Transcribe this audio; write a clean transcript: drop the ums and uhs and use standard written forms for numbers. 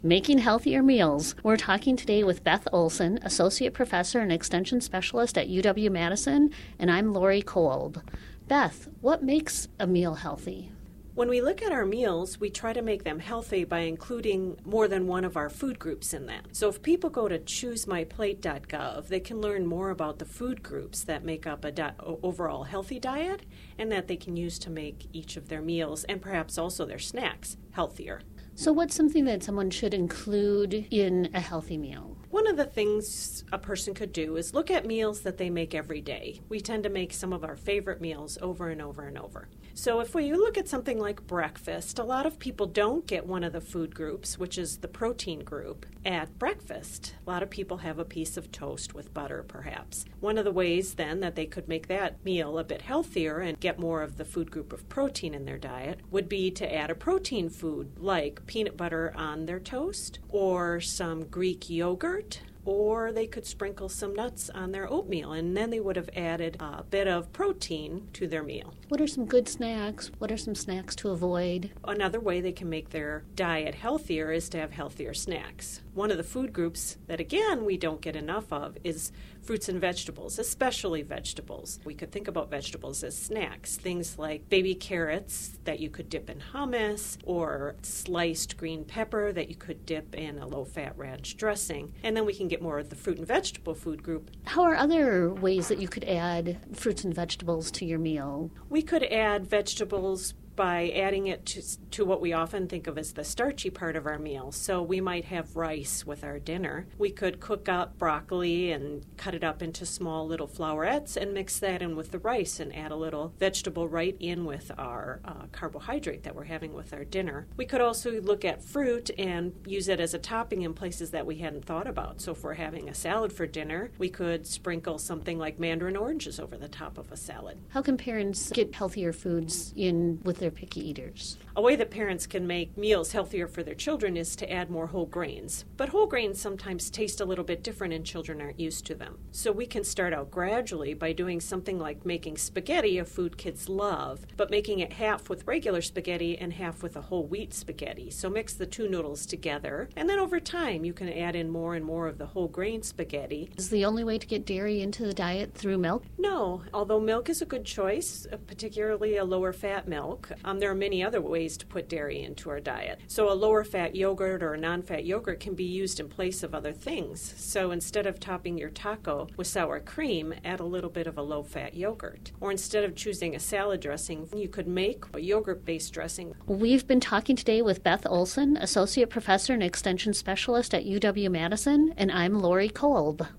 Making Healthier Meals. We're talking today with Beth Olson, Associate Professor and Extension Specialist at UW-Madison, and I'm Lori Kolb. Beth, what makes a meal healthy? When we look at our meals, we try to make them healthy by including more than one of our food groups in that. So if people go to choosemyplate.gov, they can learn more about the food groups that make up a overall healthy diet and that they can use to make each of their meals and perhaps also their snacks healthier. So what's something that someone should include in a healthy meal? One of the things a person could do is look at meals that they make every day. We tend to make some of our favorite meals over and over and over. So if we look at something like breakfast, a lot of people don't get one of the food groups, which is the protein group, at breakfast. A lot of people have a piece of toast with butter, perhaps. One of the ways then that they could make that meal a bit healthier and get more of the food group of protein in their diet would be to add a protein food like peanut butter on their toast or some Greek yogurt, or they could sprinkle some nuts on their oatmeal, and then they would have added a bit of protein to their meal. What are some good snacks? What are some snacks to avoid? Another way they can make their diet healthier is to have healthier snacks. One of the food groups that, again, we don't get enough of is fruits and vegetables, especially vegetables. We could think about vegetables as snacks, things like baby carrots that you could dip in hummus, or sliced green pepper that you could dip in a low-fat ranch dressing, and then we can get more of the fruit and vegetable food group. How are other ways that you could add fruits and vegetables to your meal? We could add vegetables by adding it to what we often think of as the starchy part of our meal. So we might have rice with our dinner. We could cook up broccoli and cut it up into small little flowerets and mix that in with the rice and add a little vegetable right in with our carbohydrate that we're having with our dinner. We could also look at fruit and use it as a topping in places that we hadn't thought about. So if we're having a salad for dinner, we could sprinkle something like mandarin oranges over the top of a salad. How can parents get healthier foods in with their picky eaters? A way that parents can make meals healthier for their children is to add more whole grains. But whole grains sometimes taste a little bit different and children aren't used to them. So we can start out gradually by doing something like making spaghetti, a food kids love, but making it half with regular spaghetti and half with a whole wheat spaghetti. So mix the two noodles together, and then over time you can add in more and more of the whole grain spaghetti. Is the only way to get dairy into the diet through milk? No, although milk is a good choice, particularly a lower fat milk. There are many other ways to put dairy into our diet. So a lower fat yogurt or a non-fat yogurt can be used in place of other things. So instead of topping your taco with sour cream, add a little bit of a low fat yogurt. Or instead of choosing a salad dressing, you could make a yogurt-based dressing. We've been talking today with Beth Olson, Associate Professor and Extension Specialist at UW-Madison, and I'm Lori Kolb.